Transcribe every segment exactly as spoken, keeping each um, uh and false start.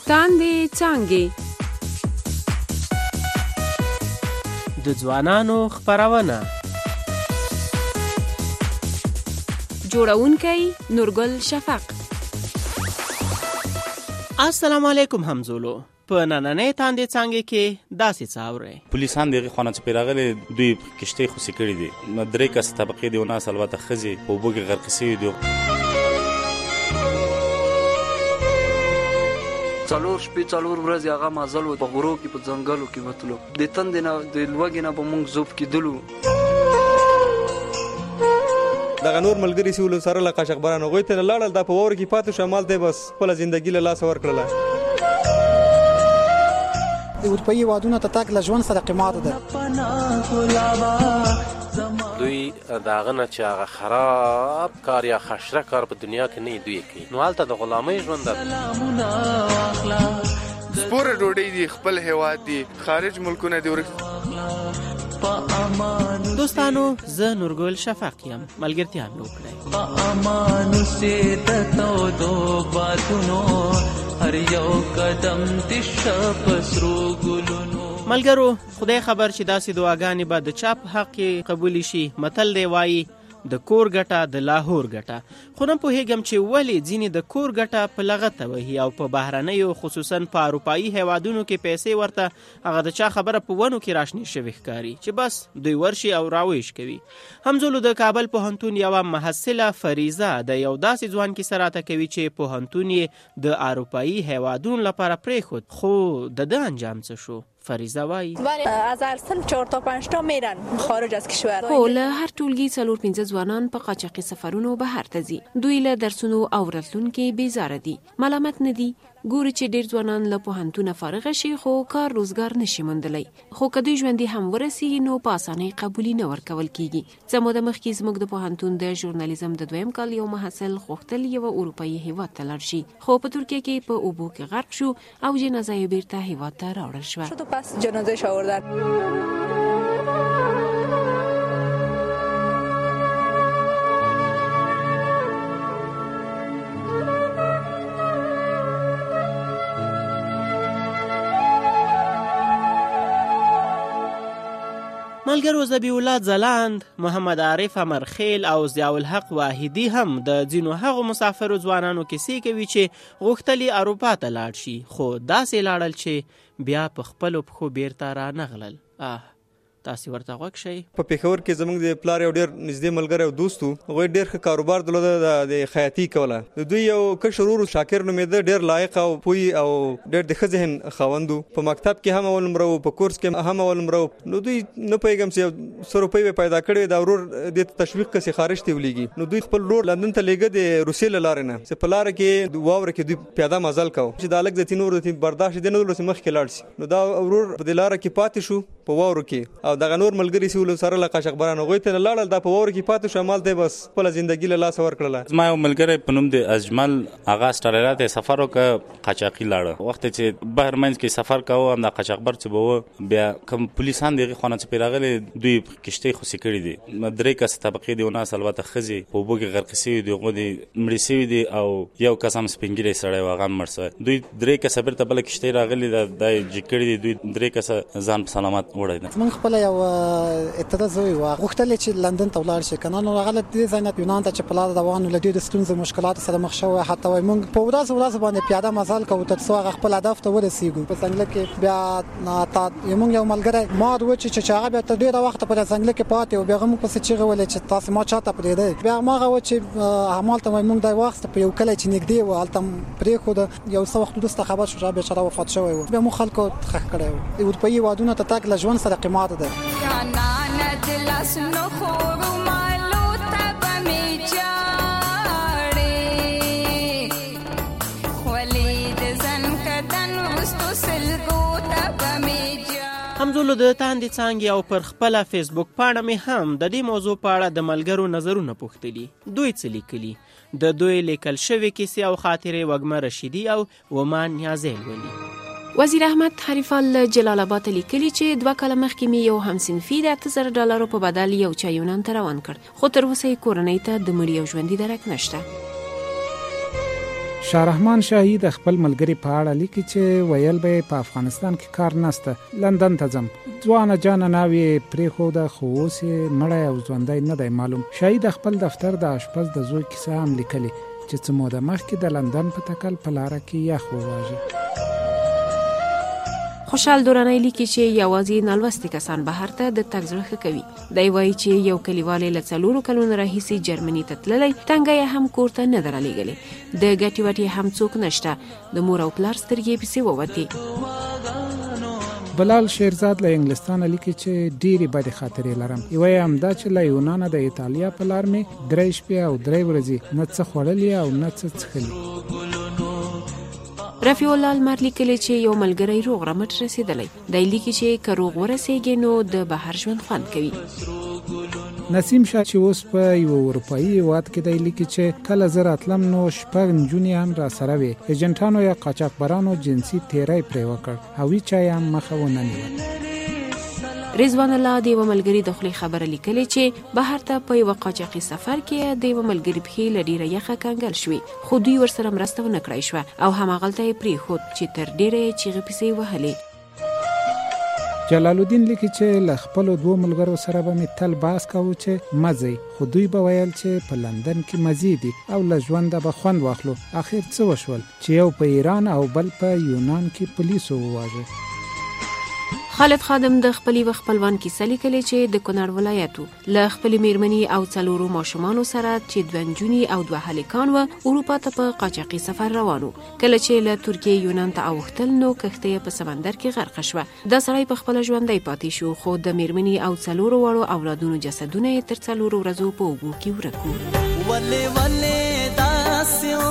تاندې څانګې د ځوانانو خپرونه جوړونکی نورګل شفق. السلام علیکم همزولو. په نننۍ تاندې څانګې کې داسې څه اورئ. پولیسان دغه خونه چې پیراغلي دوی کشتۍ خوسي کړي دي. درې کس طبقې دي او ناس البته ښځې په اوبو کې غرق شوي دي. څلور شپې څلور ورځې هغه مزل و په غرو کې په ځنګلو کې وتلو. د تندې نه د لوږې نه به موږ زوب کېدلو. دغه نور ملګري چې ول سره له قاشقبرانو هغوی ته لاړل دا په واوره کې پاتې شو مال دی بس خپله زندګي له لاسه ورکړله. د اروپایي هېوادونو ته تګ له ژوند سره قیمت ده. دوی د هغه نه چې هغه خراب کار یا خشره کار په دنیا کې نه دوی کوي نو هلته د غلامۍ ژوند ده. سپوره ډوډۍ دي خپل هېواد دي خارج ملکونه دي ورک. دوستانو زه نورګل شفق یم. ملګرتیا مې وکړئ. ملګرو خدای خبر چې داسې دعاګانې به د چا په حق کې قبولی شي. متل دی وایي د کور ګټه د لاهور ګټه. خو نه پوهېږم چې ولې ځینې د کور ګټه په لغته وهي او په بهرنیو خصوصا په اروپایي هیوادونو کې پیسې ورته هغه د چا خبره په ونو کې راشنې شوي ښکاري چې بس دوی ورشي او راویش کوي. همزولو د کابل پوهنتون یوه محصله فریزه د یو داسې ځوان کیسه راته کوي چې پوهنتون یې د اروپایي هیوادونو لپاره پرېښود خو د ده انجام څه شو. فریزه وایی از هر سال چهار تا پنج تا میرن خارج از کشور. خو له هر ټولګي څلور پنځه ځوانان په قاچاقي سفرونو بهر ته ځي. دوی له درسونو او راتلونکي بیزاره دي. ملامت نه دي. ګوري چې ډیر ځوانان له پوهنتونه فارغ شي خو کار روزګار نشي موندلی. خو که دوی ژوندي هم ورسیږي نو په اسانۍ قبولي نه ورکول کیږي. څه موده مخکې زموږ د پوهنتون د ژورنالیزم د دویم کال یو محصل غوښتل یوه اروپایي هیواد ته لاړ شي خو په ترکیه کې په اوبو کې غرق شو او جنازه یې بیرته هیواد ته راوړل شوه. پس جنازه‌اش آوردن. ملګرو ذبیح الله ځلاند، محمد عارف امرخیل او ضیاء الحق واحدي هم د ځینو هغو مسافرو ځوانانو کیسې کوي چې غوښتلي اروپا ته لاړ شي خو داسې لاړل چې بیا په خپلو پښو بیرته رانغلل. آه تاسې ورته غوږ شئ. په پېښور کې زموږ د پلار یو ډېر نږدې ملګری او دوست و. هغوی ډېر ښه کاروبار درلوده د خیاطي کوله. د دوی یو کشر ورور شاکر نومېده ډېر لایق او پوی او ډېر د ښه ذهن خاوند و. په مکتب کې هم اول نمره و په کورس کې هم اول نمره و. نو دوی نه پوهېږم چې څو روپۍ به پیدا کړې دا ورور دې ته تشویق کړي چې خارج ته ولېږي. نو دوی خپل ورور لندن ته لېږه د روسیې له لارې نه چې په لاره کې واوره کې دوی پیاده مزل کوو چې دا هلک د تینو ورته برداشت دې نه درلود چې مخکې لاړ شي. نو دا ورور په دې لاره کې پاتې شو په واورو کې او دغه نور ملګري چې ول سره له قاشقبرانو هغوی ته لاړل دا په واوره کې پاتې شو مال دی بس خپله زندګي له لاسه ورکړله. زما یو ملګری په نوم د اجمل هغه اسټرالیا ته سفر وکړ قاچاقي لاړه. وخت چې بهر منځ کې سفر کوو هم د قاچاقبر چې به و بیا کوم پولیسان دغه خونه چې پیراغلي دوی کشتۍ خوسي کړي دي. درې کس طبقې دي او ناس البته ښځې په اوبو کې غرق شوي دي. هغوی مړي شوي دي او یو کس هم سپین ږیری سړی و هغه هم مړ شوی. دوی درې کسه بیرته بله کشتۍ راغلي دا جګ کړي دي. دوی درې کسه ځان په سلامت وړی دي. موږ خپله یو اعتراض وی و غوښتل چې لندن ته ولاړ شي کنه نو هغه دې ځای نه یونان ته چې په لاره روان ول دي د ستونزو مشکلات سره مخ شوی. حتی وای موږ په ورځ ورځ باندې پیاده مزل کوو تر څو هغه خپل هدف ته ورسیږو. په څنګه کې بیا تا موږ یو ملګری ما د وچ چې هغه بیا تر ډیره وخت په څنګه کې پاتې او بیا موږ په څه چیغه ول چې تاسو ما چاته پرې دی. بیا ما هغه چې اعمال ته موږ د وخت په یو کله چې نږدې و الته پرې خو یو څو وخت وروسته خبر شو چې بیا وفات شوی و. بیا مو خلکو تخ کړو. اروپایي هېوادونو ته تګ له ژوند سره قیمت ده. همزولو د تاندې څانګې او پر خپله فیسبوک پاڼه مې هم د دې موضوع په اړه د ملګرو نظرونه پوښتلي. دوی څه لیکلي؟ د دوی لیکل شوې کیسې او خاطرې وږمه رشیدي او وما نیازی لولي. وزیر احمد حریفال جلال آباد لیکلي چې دوه کاله مخکې مې یو همصنفي د اته زره ډالرو په بدل یو چا یونان ته روان کړ خو تر اوسه یې کورنۍ ته د مړي او ژوندي درک نشته. شاهرحمان شاهی د خپل ملګری په اړه لیکي چې ویل به په افغانستان کې کار نشته، لندن ته ځم. ځوانه جانه ناوی پرېښوده خو اوس یې مړی او ژوندی نه دی معلوم. شاهی د خپل دفتر د اشپز د زوی کیسه هم لیکلې چې څه موده مخکې د لندن په تکل په لاره کې یخ وواژه. خوشحال دورانی لیکي چې یوازې نالوستي کسان بهر ته د تګ زړه ښه کوي. دی وایي چې یو کلیوال له څلورو کلونو راهیسې جرمني ته تللی، تنګی هم کور ته نه ده رالیږلې، د ګټې وټې هم څوک نشته، د مور او پلار سترګې پسې ووتې. بلال شیرزاد له انګلستانه لیکي چې ډېرې بدې خاطرې لرم. یوه یې همدا چې له یونانه د ایټالیا په لار مې درې شپې او درې ورځې نه څه خوړلي او نه څه څښلي. رفیع الله لمر لیکلی چې یو ملګری روغ رمټ رسېدلی. دی لیکي چې که روغ ورسېږي نو د بهر ژوند خوند کوي. نسیم شاه چې اوس په یو اروپایي هېواد کې دی لیکي چې کله زه راتلم نو شپږ نجونې هم را سره وې. ایجنټانو یا قاچاقبرانو جنسي تیری پرې وکړ او هیچا یې هم مخه ونه نیوله. رضوان الله د یوه ملګري د خولې خبره لیکلې چې بهر ته په یوه قاچاقي سفر کې د یوه ملګري پښې له ډېره یخه کنګل شوې، خو دوی ورسره مرسته ونه کړای شوه او هماغلته یې پرېښود چې تر ډېره یې چیغې پسې وهلې. جلال الدین لیکي چې له خپلو دوو ملګرو سره به مې تل بحث کوو چې مه ځئ، خو دوی به ویل چې په لندن کې مزې دي او له ژونده به خوند واخلو. اخر څه وشول چې یو په ایران او بل په یونان کې پولیسو وواژه. خالد خادم د خپلې و خپلوان کیسه لیکلې چې د کونړ ولایتو له خپلې میرمنې او څلورو ماشومانو سره چې دوه نجونې او دوه هلکان وه اروپا ته په قاچاقي سفر روانو. کله چې له ترکیې یونان ته اوښتل نو کښتۍ یې په سمندر کې غرقه شوه. دا سړی په خپله ژوندی پاتې شو، خو د میرمنې او څلورو وړو اولادونو جسدونه یې تر څلورو ورځو په اوبو کې ورک وو. ولې ولې داسې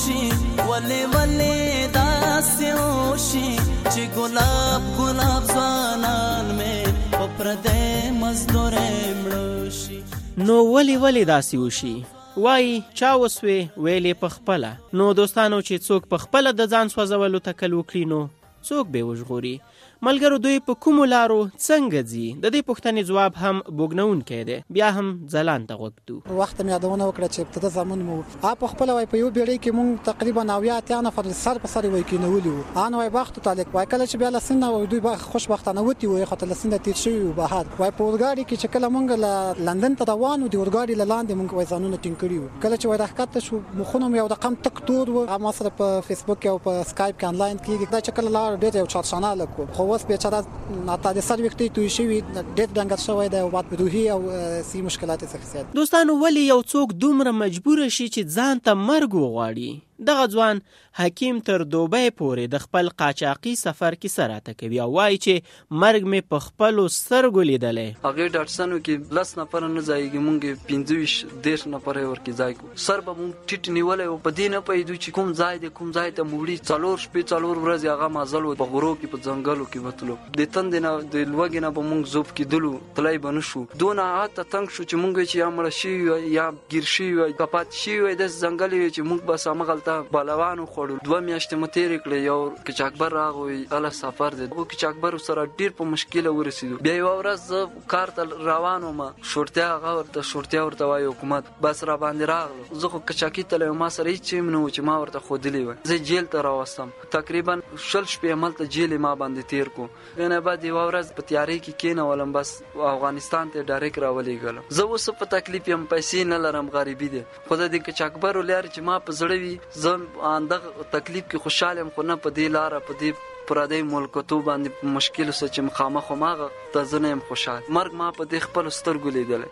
وشي، ولې ولې داسې وشي چې ګلاب ګلاب ځوانان مې په پردی مزدورۍ مړه شي. نو ولې ولې داسې وشي؟ وایي چا وسوې ویلې په خپله. نو دوستانو چې څوک په خپله د ځان سوځولو تکل وکړي نو څوک به وژغوري؟ ملګرو دوی په کومو لارو څنګه ځي؟ د دې پوښتنې ځواب هم بوږنونکی دی. بیا هم ځلانده غوږ ږدو. وخت مې یادونه وکړه چې ابتدا زمون مو په خپله وایي په یو بیړۍ کې مونږ تقریبا اویا اتیا نفر سر په سر وایي کېنولي وو. ان وایي بختو تعلق وایي کله چې بیا له سینده وایي دوی به خوشبختانه وتي وایي خاطر له سینده تېر شوي وو بهر. وایي په اورګاډي کې چې کله مونږ له لندن ته روان وو د اورګاډي له لاندې مونږ وایي ځانونه ټینګ کړي وو. کله چې وایي راښکته شو مخونه مو یو رقم تک تور وو. ما سره په فیسبوک او په سکایپ کې انلاین کېږي. دا چې کله لاړ ډېر یو چارشانه هلک وو، خو اوس بېچاره ناتا د سر وختي توی شوی ډېر ډنګر شوی دی او بعد روحي او سی مشکلات څخه. دوستانو ولې یو څوک دومره مجبور شي چې ځان ته مرګ وغواړي؟ دغه ځوان حکیم تر دوبۍ پورې د خپل قاچاقي سفر کیسه راته کوي او وایي چې مرګ مې په خپلو سترګو لیدلی. هغې ډاکټرانو کې لس نفره نه ځایږي، مونږ پنځه ویشت دېرش نفره یې ورکې ځای کړو. سر به مونږ ټیټ نیولی و، په دې نه پوهېدو چې کوم ځای دی کوم ځای ته مو وړي. څلور شپې څلور ورځې هغه مزل و، په غرو کې په ځنګلو کې به تلو. د تندې نه د لوږې نه به مونږ زوب کېدلو، تللی به نه شو. دونه حته تنګ شو چې مونږ چې یا مړه شوي وی یا ګیر شوي وی که پاتې شوي وی داسې ځنګل وی چې مونږ بس همغلته بالوانو خوړل. دوه میاشتې مو تېرې کړې. یو قاچاقبر راغی، هله سفر دی. هغو قاچاقبرو سره ډېر په مشکله ورسېدو. بیا یوه ورځ زه کار ته روان وم، شورتیا هغه ورته شورتیا ورته وایي حکومت، بس را باندې راغله. زه خو قاچاقي تللی وم، ما سره هېڅ شی نه و چې ما ورته ښودلی وی. زه جیل ته راوستم، تقریبا شل شپې هملته جیل یې ما باندې تېر کړو. نه بعد یوه ورځ په تیارې کې کېنولم، بس افغانستان ته ډایرکټ راولېږلم. زه اوس په تکلیف یم، پیسې نه لرم، غریبي دی. خو د دې قاچاقبرو لارې چې ما په زړه وي زه اندغه تکلیف کې خوشحال یم، خو نه په دې لاره په دې پردی ملکتو باندې په مشکلو سره چې مخامخ وم هغه ته زه نه یم خوشحال. مرګ ما په دې خپلو سترګو لیدلی.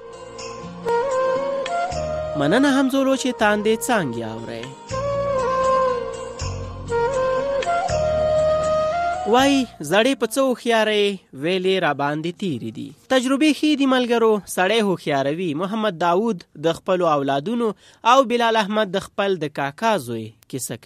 مننه همزولو چې تاندې څانګې اورئ. وای زړې په څه هوښیارۍ ویلې را باندې تیرې دي. تجربې ښې دي ملګرو، سړی هوښیاروي. محمد داود د خپلو اولادونو او بلال احمد د خپل د کاکا زوی کیسه کوي.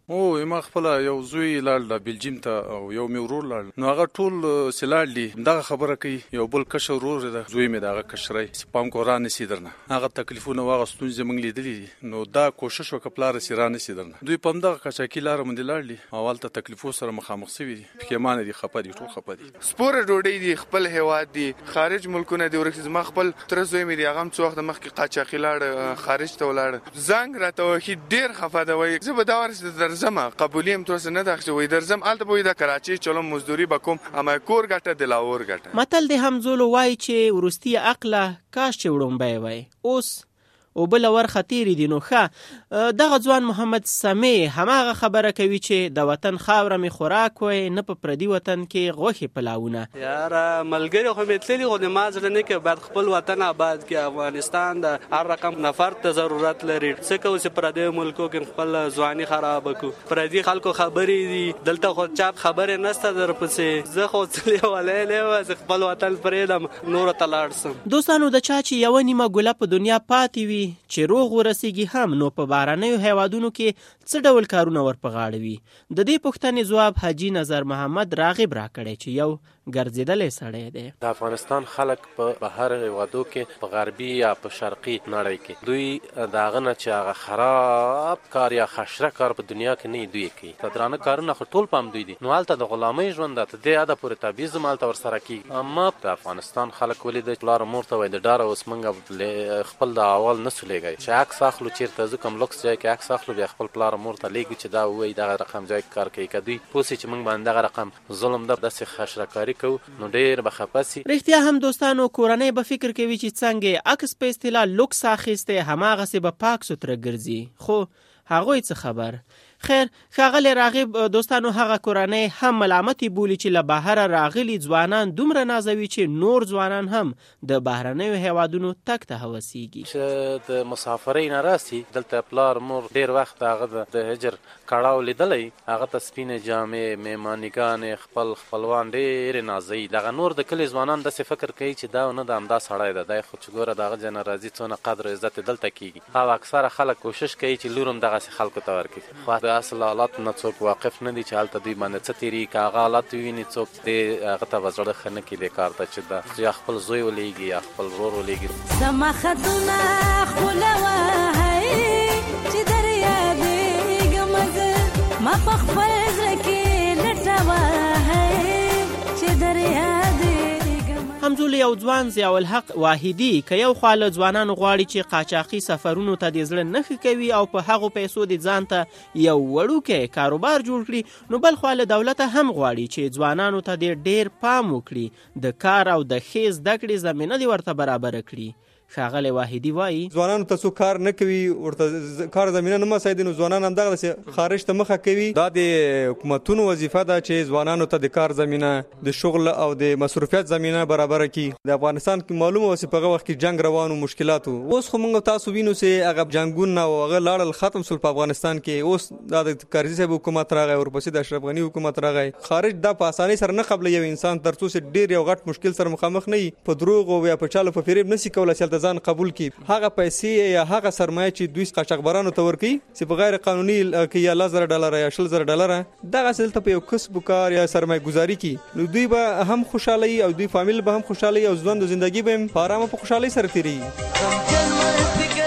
او ما خپل یو زوی لاړ د بلجیم ته او یو مې ورور لاړ نو هغه ټول سلاړ دي دغه خبره کوي یو بل کشر ورور د زوی مې دغه کشرای سپام قران نسی درنه هغه تکلیفونه واغ ستونزې موږ لیدلې نو دا کوشش وکړه سیران نسی درنه دوی پم دغه کچاکی لار مونږ لاړ دي اول ته تکلیفو سره مخامخ شوي دي پښیمانه دي خپه دي ټول خپه دي سپور ډوډۍ دي خپل هواد دي خارج ملکونه دي ورکه ما خپل تر زوی مې دي هغه څو وخت مخکې قاچاقي لاړ خارج ته ولاړ زنګ راته وکي ډیر خفه ده وای زه به دا ورسره درځم قبولیم تر څنګه نه دغه وای درځم الته به د کراچي چلم مزدوري بکوم اما کور ګټه د لاور ګټه متل د همزولو وای چې ورستی عقله کاش چې وړومبای وای اوس او بل ور خطیر دي نو ښه دغه ځوان محمد سمی هماغه خبره کوي چې د وطن خاوره می خوراک وای نه په پردي وطن کې غوښه پلاونه یار ملګری خو متللی خو د مازل نه کې بعد خپل وطن آباد کې افغانستان د هر رقم نفر ته ضرورت لري څه کو چې پردي ملکو کې خپل ځواني خراب کو پردي خلکو خبرې دي دلته خو چاپ خبره نسته در پسې زه خو څلې ولې له خپل وطن پرېدم نور ته لاړسم دوستانو د چا چې یو نیمه ګله په دنیا پاتې وي چې روغ ورسیږي هم نو په بارانیو هیوادونو کې څه ډول کارونه ورپغاړه وي د دې پوښتنې ځواب حاجی نظر محمد راغب راکړی چې یو ګرځیدلې سړی دی د افغانستان خلک په بهر هیوادو کې په غربي یا په شرقي نړۍ کې دوی د هغه نه چې هغه خراب کار یا خشره کار په دنیا کې نه دوی کوي د درانه کارونه خو ټول پام دوی دي نو هلته د غلامۍ ژوند د دې اده پورې تبعیض هلته ورسره کېږي اما د افغانستان خلک ولې د پلار مور ته وایي د ډاره اوس موږ خپل د اول نسو لیږئ چې عکس اخلو چېرته زه کوم لوکس ځای کې عکس اخلو بیا خپل پلار مور ته لیږو چې دا ووایي دغه رقم ځای کې کار کوي که دوی پوه سي چې موږ باندې دغه رقم ظلم ده داسې خشرهکاري کوو نو ډېر به خفه سي رښتیا هم دوستانو کورنۍ به فکر کوي چې څنګه عکس په اصطلاح لوکس اخیستی هماغسې به پاک سوتره ګرځي خو هغوی څه خبر خیر ښاغلی راغب دوستانو هغه کورنۍ هم ملامتې بولي چې له بهره راغلي ځوانان دومره نازوي چې نور ځوانان هم د بهرنیو هیوادونو تګ ته هوسیږي چې د مسافرۍ نه راسي دلته پلار مور ډېر وخت هغه د هجر کړاو لیدلی هغه ته سپینې جامې میمانیګانې خپل خپلوان ډېرې نازوي دغه نور د کلي ځوانان داسې فکر کوي چې دا نه د همدا سړی ده دی خو چې ګوره د هغه ځای نه راځي څونه قدر او عزت دلته کېږي او اکثره خلک کوشش کوي چې لور هم دغسې خلکو ته ورکړي خو د اصل حالات نه څوک واقف نه دي چې هلته دوی باندې څه تېرېږي که هغه حالات وویني څوک دې هغه ته به زړه ښه نه کړي دې کار ته چې دا یا خپل زوی ولېږي یا خپل ورور ولېږي زما خطونه خوله وهئ چې در یادېږم زه ما په خپل زړه کې لټه وهئ چې در یادېږم همزول یو ځوان ضیاء الحق واحدي که یو خوا له ځوانانو غواړي چې قاچاقي سفرونو ته د زړه نښې کوي او په هغو پیسو د ځان ته یو وړوکی کاروبار جوړ کړي نو بل خوا له دولته هم غواړي چې ځوانانو ته د ډېر پام وکړي د کار او د ښې زده کړې زمینه دې ورته برابره کړي ښاغلی واحدي وایي ځوانانو ته څوک کار نه کوي ورته کار زمینه نه مساعدي نو ځوانان همدغسې خارج ته مخه کوي دا د حکومتونو وظیفه ده چې ځوانانو ته د کار زمینه د شغل او د مصروفیت زمینه برابره کړي د افغانستان کې معلومه وه چې په هغه وخت کې جنګ روان و مشکلات و اوس خو موږ تاسو وینو چې هغه جنګونه او هغه لاړل ختم شول په افغانستان کې اوس دا د کارزي صاحب حکومت راغی ورپسې د اشرف غني حکومت راغی خارج دا په اسانۍ سره نه قبله یو انسان تر څو چې ډېر یو غټ مشکل سره مخامخ نه وي په دروغ او یا په چالو په فریب نشي کولی چې هلته ځان قبول کړي هغه پیسې یا هغه سرمایه چې دوی قاچاقبرانو ته ورکوي چې په غیر قانوني کې یا لس زره ډالره یا شل زره ډالره دغسې دلته په یو کسب و کار یا سرمایه گذاري کړي نو دوی به هم خوشحاله وي او دوی فامیل به هم خوشحاله وي او ژوند او زندګي به هم په ارامه په خوشحالۍ سره تېرېږي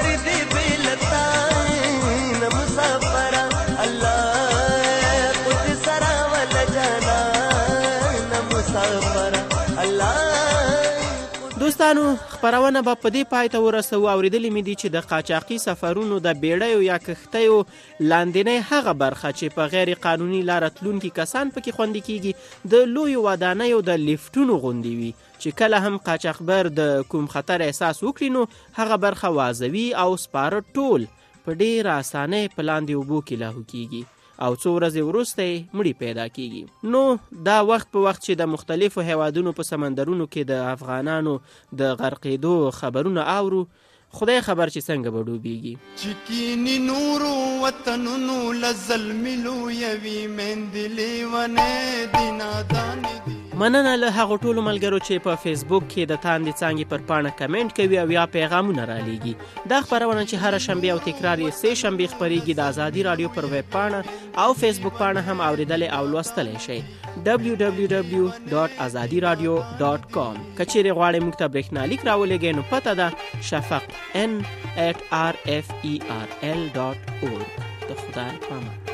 دوستانو خپرونه به په دې پای ته ورسوو اورېدلې مې دي چې د قاچاقي سفرونو د بیړیو یا کښتیو لاندینۍ هغه برخه چې په غیر قانوني لاره تلونکي کسان پکې خوندي کېږي د لویو ودانیو د لیفټونو غوندې وي چې کله هم قاچاقبر د کوم خطر احساس وکړي نو هغه برخه وازوي او سپاره ټول په ډېره اسانۍ په لاندې اوبو کې لاهو کېږي او څو ورځې وروسته یې مړي پیدا کېږي نو دا وخت په وخت چې د مختلفو هیوادونو په سمندرونو کې د افغانانو د غرقېدو خبرونه اورو خدای خبر چې څنګه به ډوبېږي چې کینی نورو وطنونو له ظلم لویوي میندې لیونې دي نادانې دي مننه له هغو ټولو ملګرو چې په فیسبوک کې د تاندې څانګې پر پاڼه کمنټ کوي او یا پیغامونه رالیږي. دا خپرونه چې هره شنبه او تکرار یې سه شنبې خپرېږي د ازادي رادیو پر ویب پاڼه او فیسبوک پاڼه هم اوریدلې او لوستلی شئ دبلیو دبلیو دبلیو ډاټ ازادي رادیو ډاټ کام. که چیرې غواړئ موږ ته برېښنالیک راولېږئ نو پته ده شفق ان ایټ آر اف ای آر ال ډاټ اورګ. د خدای پامان.